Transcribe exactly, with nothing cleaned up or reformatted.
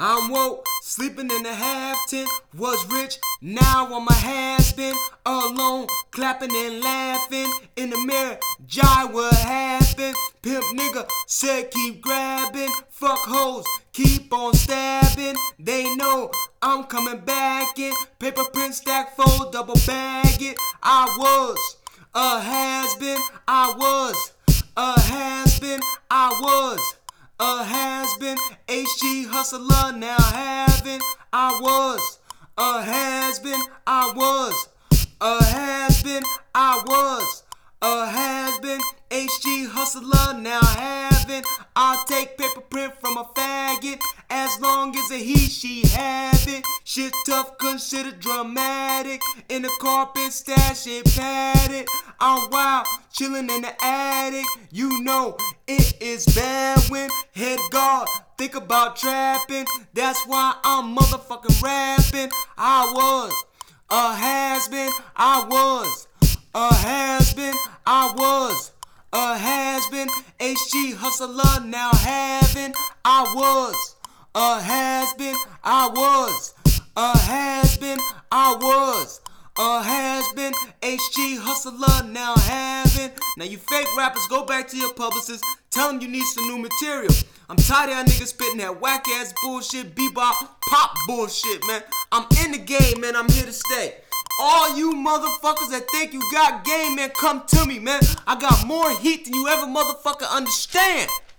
I'm woke, sleeping in the half tent. Was rich, now I'm a has-been. Alone, clapping and laughing. In the mirror, Jai what happened. Pimp nigga said keep grabbing. Fuck hoes, keep on stabbing. They know I'm coming back in. Paper print stack fold, double bag it. I was a has-been. I was a has-been. I was a has-been. H G hustler now having. I was a has-been. I was a has-been. I was a has-been. H G hustler now having. I'll take paper print from a faggot as long as a he, she have it. Shit tough, consider dramatic. In the carpet, stash it, padded. I'm wild, chillin' in the attic. You know it is bad when head guard think about trapping. That's why I'm motherfucking rapping. I was a has-been. I was a has-been. I was a has-been. H G hustler now having. I was a has-been. I was a has-been. I was a has-been. H G hustler now having. Now you fake rappers, go back to your publicist. Tell them you need some new material. I'm tired of y'all niggas spitting that whack ass bullshit, bebop, pop bullshit, man. I'm in the game, man. I'm here to stay. All you motherfuckers that think you got game, man, come to me, man. I got more heat than you ever motherfucker understand.